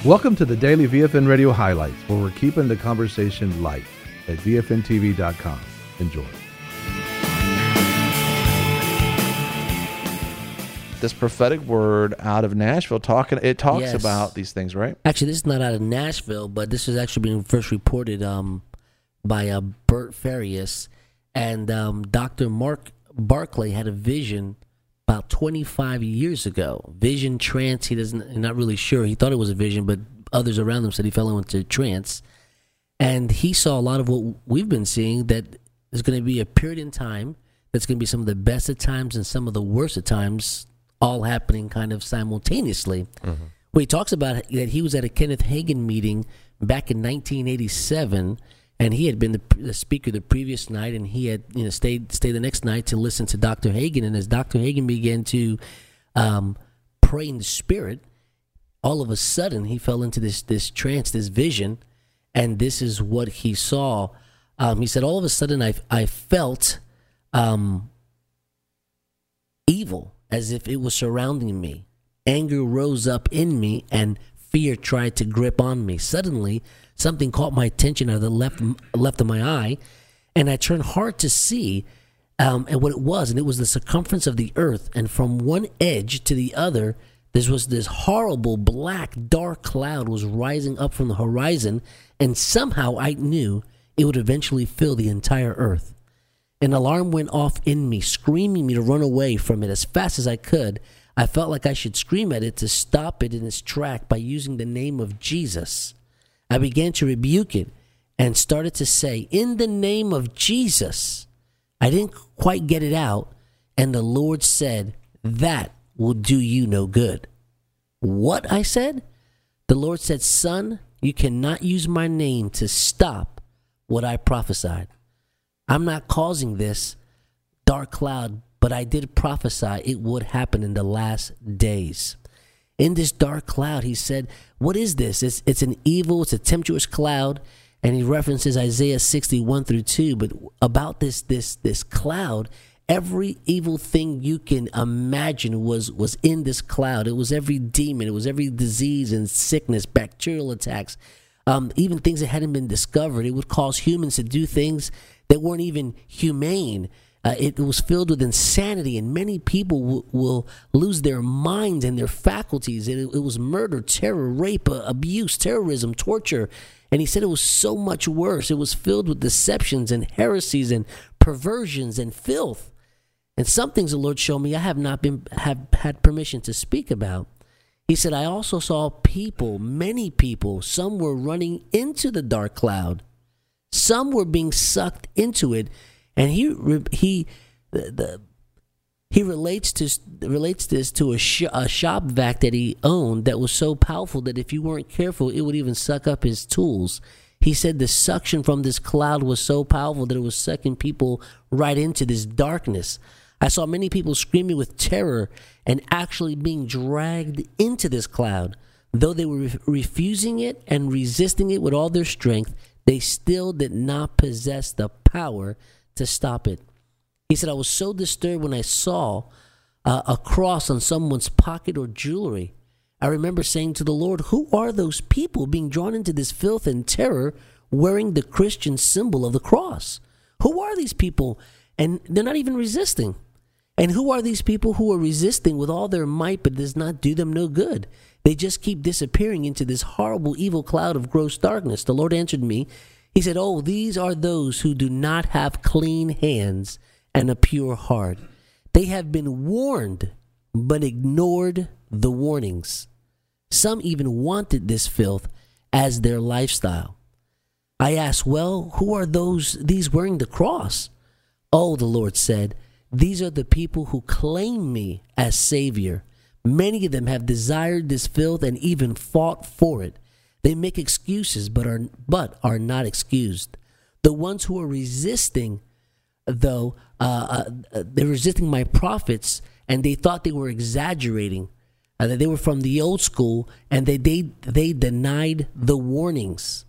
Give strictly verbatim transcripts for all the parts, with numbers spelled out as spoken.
Welcome to the Daily V F N Radio Highlights, where we're keeping the conversation light at V F N T V dot com. Enjoy. This prophetic word out of Nashville, talking, it talks Yes. about these things, right? Actually, this is not out of Nashville, but this is actually being first reported um, by uh, Bert Farias. And um, Doctor Mark Barclay had a vision about twenty-five years ago. Vision, trance, he doesn't, he's not really sure. He thought it was a vision, but others around him said he fell into trance. And he saw a lot of what we've been seeing, that there's going to be a period in time that's going to be some of the best of times and some of the worst of times, all happening kind of simultaneously. Mm-hmm. Well, he talks about that he was at a Kenneth Hagin meeting back in nineteen eighty-seven, and he had been the, the speaker the previous night, and he had you know stayed stayed the next night to listen to Doctor Hagin. And as Doctor Hagin began to um, pray in the Spirit, all of a sudden he fell into this this trance, this vision, and this is what he saw. Um, he said, all of a sudden I I felt um, evil, as if it was surrounding me. Anger rose up in me, and fear tried to grip on me. Suddenly, something caught my attention out of the left left of my eye, and I turned hard to see um, and what it was, and it was the circumference of the earth. And from one edge to the other, there was this horrible black, dark cloud was rising up from the horizon, and somehow I knew it would eventually fill the entire earth. An alarm went off in me, screaming me to run away from it as fast as I could. I felt like I should scream at it to stop it in its track by using the name of Jesus. I began to rebuke it and started to say, in the name of Jesus. I didn't quite get it out, and the Lord said, that will do you no good. What? I said. The Lord said, son, you cannot use my name to stop what I prophesied. I'm not causing this dark cloud, but I did prophesy it would happen in the last days. In this dark cloud, he said, what is this? It's, it's an evil, it's a tempestuous cloud. And he references Isaiah sixty-one through two. But about this this this cloud, every evil thing you can imagine was, was in this cloud. It was every demon. It was every disease and sickness, bacterial attacks, um, even things that hadn't been discovered. It would cause humans to do things that weren't even humane. Uh, it was filled with insanity, and many people w- will lose their minds and their faculties. It, it was murder, terror, rape, uh, abuse, terrorism, torture. And he said it was so much worse. It was filled with deceptions and heresies and perversions and filth. And some things the Lord showed me I have not been have had permission to speak about. He said, I also saw people, many people, some were running into the dark cloud. Some were being sucked into it, and he he the, the he relates to relates this to a, sh- a shop vac that he owned that was so powerful that if you weren't careful, it would even suck up his tools. He said the suction from this cloud was so powerful that it was sucking people right into this darkness. I saw many people screaming with terror and actually being dragged into this cloud. Though they were re- refusing it and resisting it with all their strength, they still did not possess the power to stop it. He said, I was so disturbed when I saw uh, a cross on someone's pocket or jewelry. I remember saying to the Lord, who are those people being drawn into this filth and terror wearing the Christian symbol of the cross? Who are these people? And they're not even resisting. And who are these people who are resisting with all their might but does not do them no good? They just keep disappearing into this horrible, evil cloud of gross darkness. The Lord answered me. He said, oh, these are those who do not have clean hands and a pure heart. They have been warned, but ignored the warnings. Some even wanted this filth as their lifestyle. I asked, well, who are those, these wearing the cross? Oh, the Lord said, these are the people who claim me as Savior. Many of them have desired this filth and even fought for it. They make excuses but are but are not excused. The ones who are resisting, though, uh, uh, they're resisting my prophets, and they thought they were exaggerating, uh, that they were from the old school, and they, they, they denied the warnings.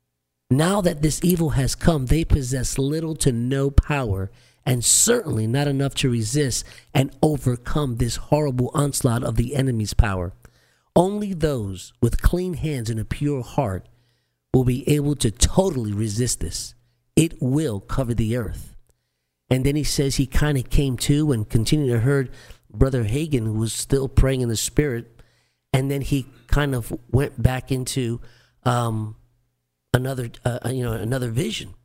Now that this evil has come, they possess little to no power, and certainly not enough to resist and overcome this horrible onslaught of the enemy's power. Only those with clean hands and a pure heart will be able to totally resist this. It will cover the earth. And then he says he kind of came to and continued to heard Brother Hagin, who was still praying in the spirit. And then he kind of went back into um, another, uh, you know, another vision.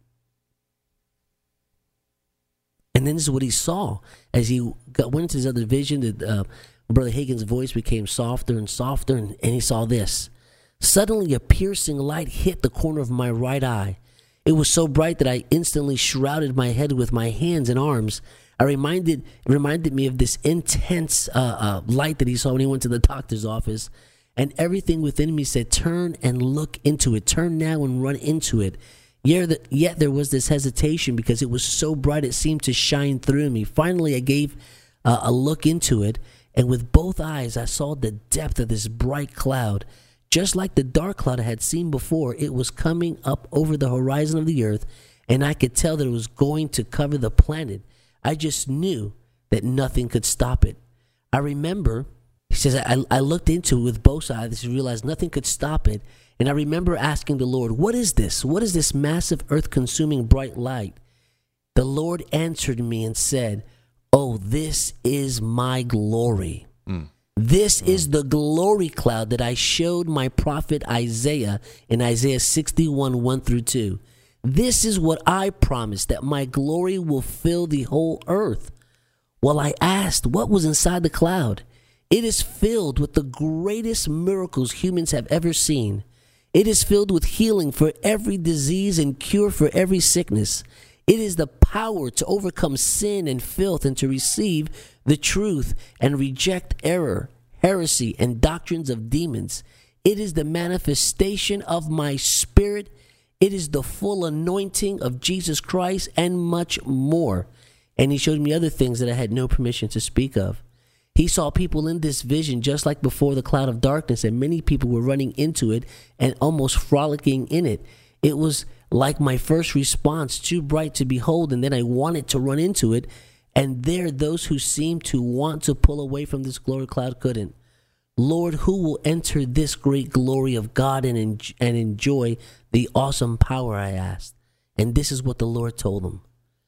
And then this is what he saw as he got, went into his other vision. That uh, Brother Hagin's voice became softer and softer, and, and he saw this. Suddenly, a piercing light hit the corner of my right eye. It was so bright that I instantly shrouded my head with my hands and arms. I reminded it reminded me of this intense uh, uh, light that he saw when he went to the doctor's office, and everything within me said, "Turn and look into it. Turn now and run into it." Yet, yet there was this hesitation because it was so bright it seemed to shine through me. Finally, I gave uh, a look into it, and with both eyes I saw the depth of this bright cloud. Just like the dark cloud I had seen before, it was coming up over the horizon of the earth, and I could tell that it was going to cover the planet. I just knew that nothing could stop it. I remember, he says, I, I looked into it with both eyes and realized nothing could stop it. And I remember asking the Lord, what is this? What is this massive earth-consuming bright light? The Lord answered me and said, oh, this is my glory. Mm. This mm. is the glory cloud that I showed my prophet Isaiah in Isaiah sixty-one, one through two. This is what I promised, that my glory will fill the whole earth. Well, I asked, what was inside the cloud? It is filled with the greatest miracles humans have ever seen. It is filled with healing for every disease and cure for every sickness. It is the power to overcome sin and filth and to receive the truth and reject error, heresy, and doctrines of demons. It is the manifestation of my spirit. It is the full anointing of Jesus Christ and much more. And he showed me other things that I had no permission to speak of. He saw people in this vision just like before the cloud of darkness, and many people were running into it and almost frolicking in it. It was like my first response, too bright to behold, and then I wanted to run into it. And there, those who seemed to want to pull away from this glory cloud couldn't. Lord, who will enter this great glory of God and, en- and enjoy the awesome power, I asked. And this is what the Lord told them.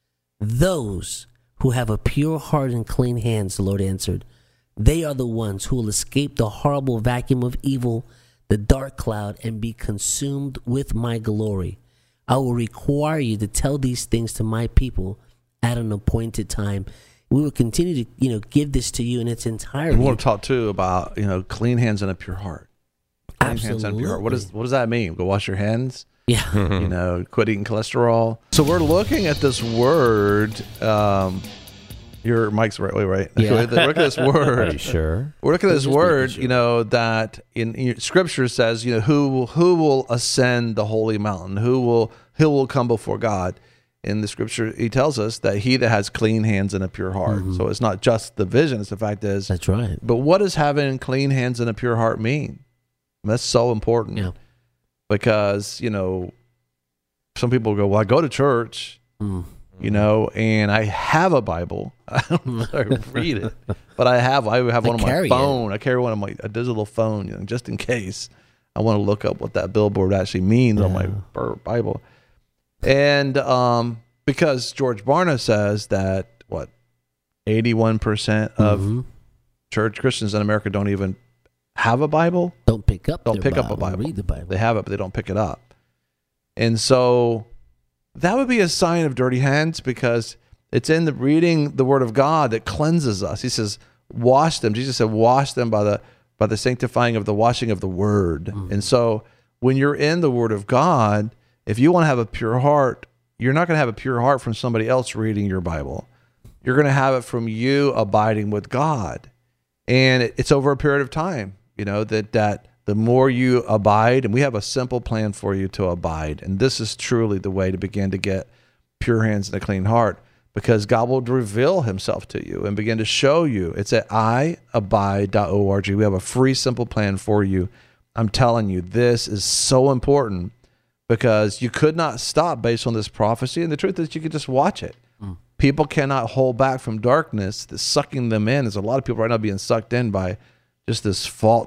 Those who have a pure heart and clean hands, the Lord answered. They are the ones who will escape the horrible vacuum of evil, the dark cloud, and be consumed with my glory. I will require you to tell these things to my people at an appointed time. We will continue to, you know, give this to you in its entirety. We want to talk too about, you know, clean hands and a pure heart. Clean Absolutely. hands and a pure heart. What does what does that mean? Go wash your hands. Yeah. You know, quit eating cholesterol. So we're looking at this word. Um, your mic's right way, right? Yeah. Look at this word. Are you sure? We're looking at this Just word, making sure. you know, that in, in Scripture says, you know, who who will ascend the holy mountain? Who will who will come before God? In the Scripture, he tells us that he that has clean hands and a pure heart. Mm-hmm. So it's not just the vision; it's the fact is. That's right. But what does having clean hands and a pure heart mean? That's so important. Yeah. Because you know, some people go, "Well, I go to church." Mm. You know, and I have a Bible. I don't read it, but I have. I have one I on my carry phone. I carry one on my a digital phone, you know, just in case I want to look up what that billboard actually means Yeah. on my b- Bible. And um, because George Barna says that what eighty-one percent of Mm-hmm. church Christians in America don't even have a Bible. Don't pick up. Don't their pick up a Bible. Read the Bible. They have it, but they don't pick it up. And so that would be a sign of dirty hands, because it's in the reading the Word of God that cleanses us. He says, "Wash them." Jesus said, "Wash them by the by the sanctifying of the washing of the Word." Mm-hmm. And so, when you're in the Word of God, if you want to have a pure heart, you're not going to have a pure heart from somebody else reading your Bible. You're going to have it from you abiding with God, and it, it's over a period of time. You know that that. The more you abide, and we have a simple plan for you to abide. And this is truly the way to begin to get pure hands and a clean heart, because God will reveal himself to you and begin to show you. It's at i abide dot org. We have a free, simple plan for you. I'm telling you, this is so important, because you could not stop based on this prophecy. And the truth is, you could just watch it. Mm. People cannot hold back from darkness that's sucking them in. There's a lot of people right now being sucked in by just this false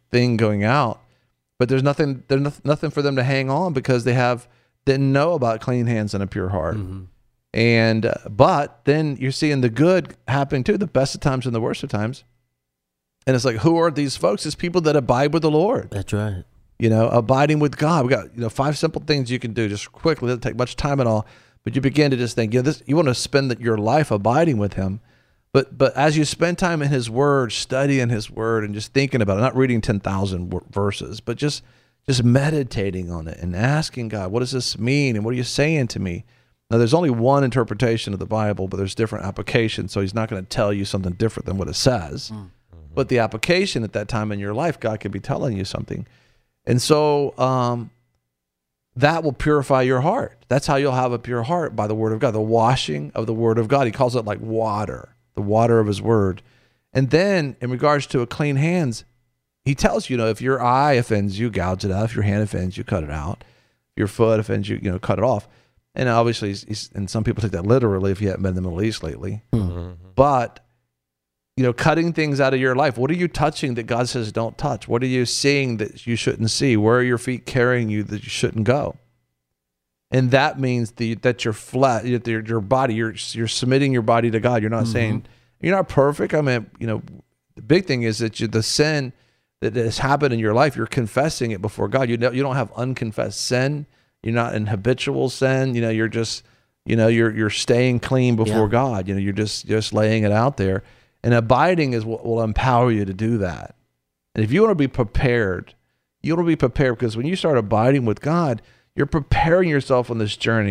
thing going out, but there's nothing there's no- nothing for them to hang on because they have didn't know about clean hands and a pure heart. Mm-hmm. And uh, but then you're seeing the good happening too, the best of times and the worst of times. And it's like, who are these folks? It's people that abide with the Lord. That's right. You know, abiding with God. We got, you know, five simple things you can do just quickly. It doesn't take much time at all. But you begin to just think, you know, this, you want to spend the, your life abiding with him. But but as you spend time in his word, studying his word and just thinking about it, not reading ten thousand verses, but just just meditating on it and asking God, what does this mean? And what are you saying to me? Now, there's only one interpretation of the Bible, but there's different applications. So he's not going to tell you something different than what it says. Mm. But the application at that time in your life, God could be telling you something. And so um, that will purify your heart. That's how you'll have a pure heart, by the word of God, the washing of the word of God. He calls it like water, the water of his word. And then in regards to a clean hands, he tells you, you know, if your eye offends you, gouge it out. If your hand offends you, cut it out. If your foot offends you, you know, cut it off. And obviously, he's, he's, and some people take that literally if you haven't been in the Middle East lately. Mm-hmm. But, you know, cutting things out of your life. What are you touching that God says don't touch? What are you seeing that you shouldn't see? Where are your feet carrying you that you shouldn't go? And that means the, that your flesh, your, your body, you're you're submitting your body to God. You're not mm-hmm. saying, you're not perfect. I mean, you know, the big thing is that you, the sin that has happened in your life, you're confessing it before God. You know, you don't have unconfessed sin. You're not in habitual sin. You know, you're just, you know, you're you're staying clean before yeah. God. You know, you're just just laying it out there. And abiding is what will empower you to do that. And if you want to be prepared, you want to be prepared because when you start abiding with God, you're preparing yourself on this journey.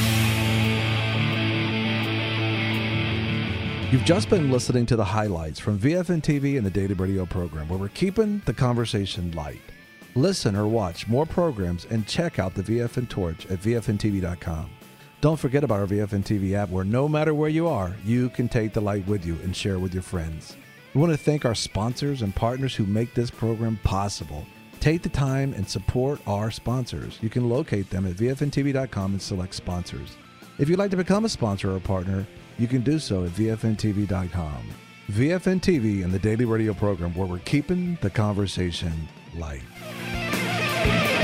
You've just been listening to the highlights from V F N T V and the Daily Radio program, where we're keeping the conversation light. Listen or watch more programs and check out the V F N Torch at V F N T V dot com. Don't forget about our V F N T V app, where no matter where you are, you can take the light with you and share with your friends. We want to thank our sponsors and partners who make this program possible. Take the time and support our sponsors. You can locate them at V F N T V dot com and select sponsors. If you'd like to become a sponsor or partner, you can do so at V F N T V dot com. V F N T V and the Daily Radio program, where we're keeping the conversation light.